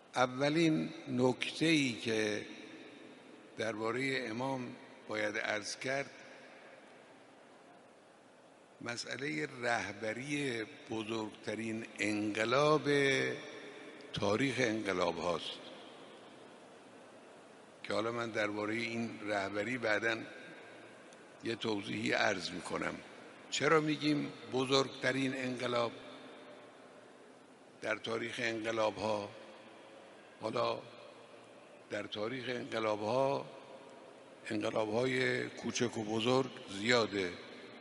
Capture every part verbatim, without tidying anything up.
اولین نکته‌ای که درباره امام باید عرض کرد مسئله رهبری بزرگترین انقلاب تاریخ انقلاب هاست که حالا من درباره این رهبری بعداً یه توضیحی عرض میکنم. چرا میگیم بزرگترین انقلاب در تاریخ انقلاب ها؟ حالا در تاریخ انقلاب ها انقلاب های کوچک و بزرگ زیاده.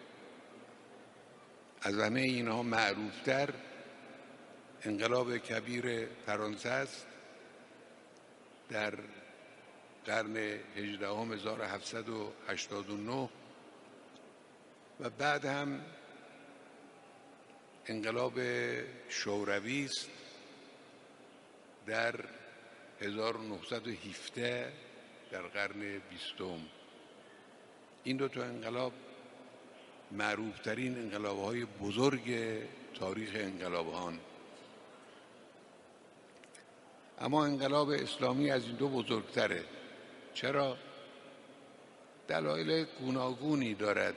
از همه اینها معروفتر انقلاب کبیر فرانسه است در قرن هجدهم هزار و هفتصد و هشتاد و نه و بعد هم انقلاب شوروی است در هزار و نهصد و هفده در قرن بیستم. این دو تا انقلاب معروفترین انقلاب‌های بزرگ تاریخ انقلاب‌هان. اما انقلاب اسلامی از این دو بزرگتره. چرا؟ دلایل گوناگونی دارد.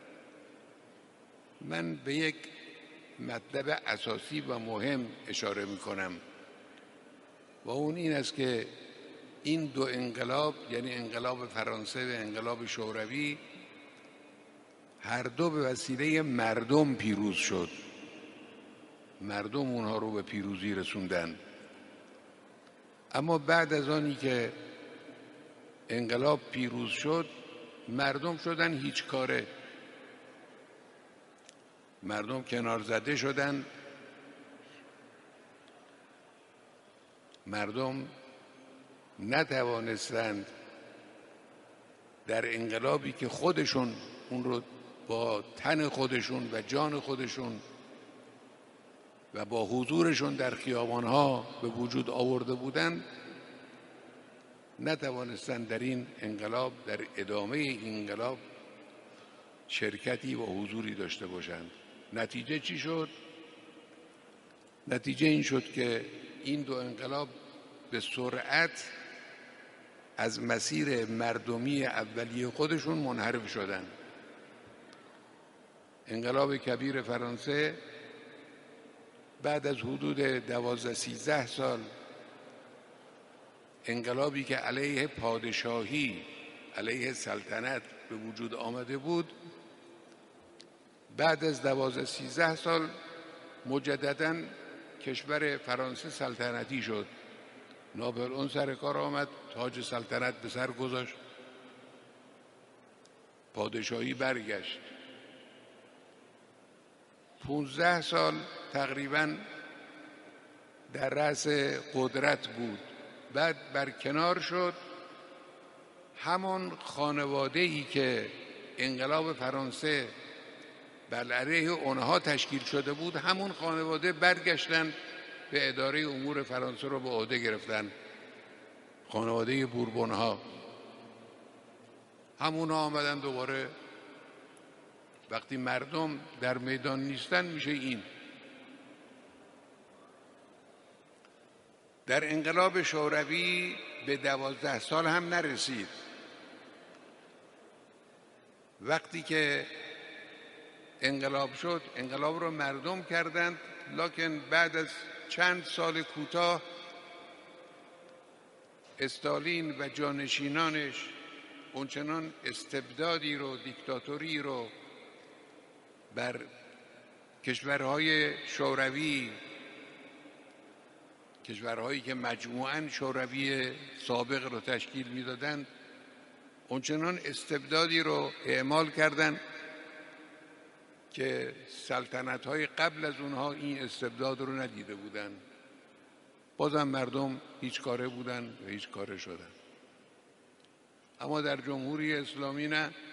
من به یک مطلب اساسی و مهم اشاره می‌کنم و اون این است که این دو انقلاب، یعنی انقلاب فرانسه و انقلاب شوروی، هر دو به وسیله مردم پیروز شد. مردم اونها رو به پیروزی رسوندن. اما بعد از آنی که انقلاب پیروز شد مردم شدن هیچ کاره. مردم کنار زده شدن. مردم نتوانستند در انقلابی که خودشون اون رو با تن خودشون و جان خودشون و با حضورشون در خیابانها به وجود آورده بودند، نتوانستند در این انقلاب، در ادامه این انقلاب شرکتی و حضوری داشته باشند. نتیجه چی شد؟ نتیجه این شد که این دو انقلاب به سرعت از مسیر مردمی اولیه خودشون منحرف شدند. انقلاب کبیر فرانسه بعد از حدود دوازده سیزده سال، انقلابی که علیه پادشاهی، علیه سلطنت به وجود آمده بود، بعد از دوازده سیزده سال مجدداً کشور فرانسه سلطنتی شد. ناپلئون سر کار آمد، تاج سلطنت به سر گذاشت، پادشاهی برگشت. پونزده سال تقریباً در رأس قدرت بود. بعد برکنار شد. همان خانواده‌ای که انقلاب فرانسه بر علیه اونها تشکیل شده بود، همون خانواده برگشتن به اداره امور فرانسه رو به عهده گرفتن. خانواده بوربونها همونها آمدن دوباره. وقتی مردم در میدان نیستن میشه این. در انقلاب شوروی به دوازده سال هم نرسید. وقتی که انقلاب شد، انقلاب رو مردم کردند، لکن بعد از چند سال کوتاه استالین و جانشینانش اونچنان استبدادی رو، دیکتاتوری رو بر کشورهای شوروی، کشورهایی که مجموعاً شوروی سابق رو تشکیل میدادند، اونچنان استبدادی رو اعمال کردند که سلطنت‌های قبل از اونها این استبداد رو ندیده بودند. بازم مردم هیچ کاره بودن و هیچ کاره شدن. اما در جمهوری اسلامی نه.